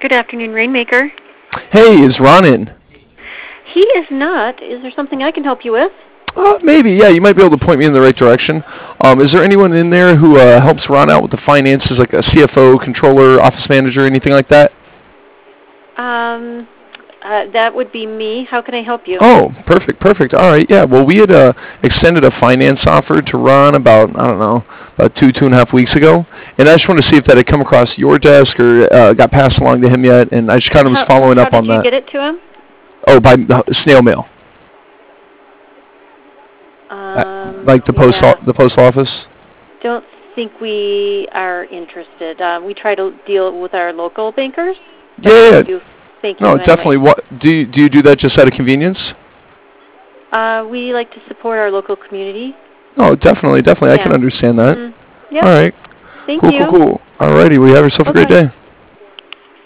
Good afternoon, Rainmaker. Hey, is Ron in? He is not. Is there something I can help you with? Maybe, yeah, you might be able to point me in the right direction. Is there anyone in there who helps Ron out with the finances, like a CFO, controller, office manager, anything like that? Um, that would be me. How can I help you? Oh, perfect, perfect. All right, yeah. Well, we had extended a finance offer to Ron about, I don't know, about 2.5 weeks ago. And I just wanted to see if that had come across your desk or got passed along to him yet. And I just kind of was following How up did on you that. get it to him? Oh, by snail mail. Like Yeah. the postal office? Don't think we are interested. We try to deal with our local bankers. But Yeah, yeah. thank you No, anyway. definitely. What do you do that just out of convenience? We like to support our local community. Oh, definitely, definitely. I can Yeah. understand that. Yep. All right. Thank Cool, cool, you. cool. All righty. Well, you have yourself a great Bye-bye. day.